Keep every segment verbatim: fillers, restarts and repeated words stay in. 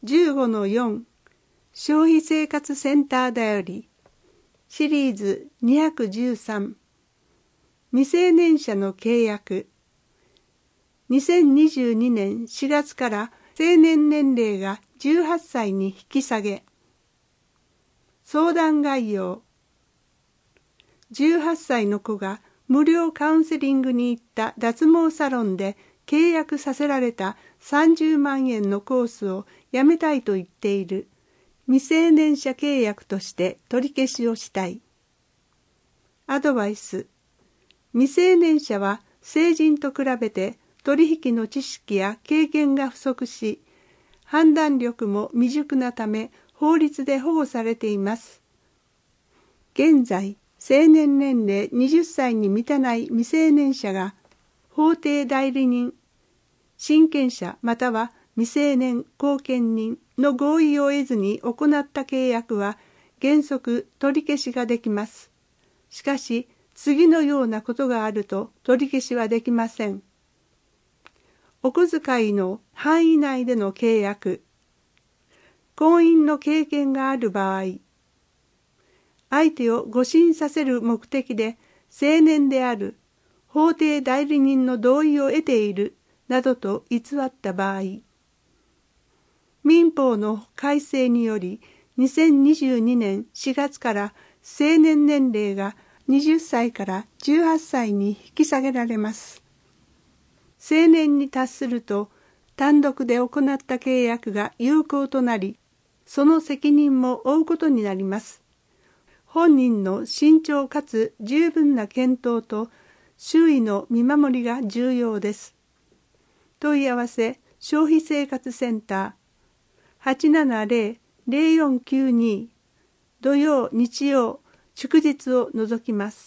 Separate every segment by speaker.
Speaker 1: じゅうごのよん 消費生活センターだよりシリーズにひゃくじゅうさん未成年者の契約。にせんにじゅうにねんしがつから成年年齢がじゅうはっさいに引き下げ。相談概要。じゅうはっさいの子が無料カウンセリングに行った脱毛サロンで契約させられたさんじゅうまんえんのコースをやめたいと言っている。未成年者契約として取り消しをしたい。アドバイス。未成年者は成人と比べて取引の知識や経験が不足し、判断力も未熟なため法律で保護されています。現在、成年年齢はたちに満たない未成年者が法定代理人、親権者または未成年後見人の合意を得ずに行った契約は原則取り消しができます。しかし、次のようなことがあると取り消しはできません。お小遣いの範囲内での契約、婚姻の経験がある場合、相手を誤審させる目的で成年である、法定代理人の同意を得ているなどと偽った場合、民法の改正によりにせんにじゅうにねんしがつから成年年齢がはたちからじゅうはっさいに引き下げられます。成年に達すると単独で行った契約が有効となり、その責任も負うことになります。本人の慎重かつ十分な検討と周囲の見守りが重要です。問い合わせ消費生活センター はちななゼロ ゼロよんきゅうに 土曜日曜祝日を除きます。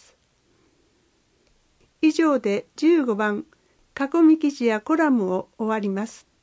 Speaker 1: 以上でじゅうごばん囲み記事やコラムを終わります。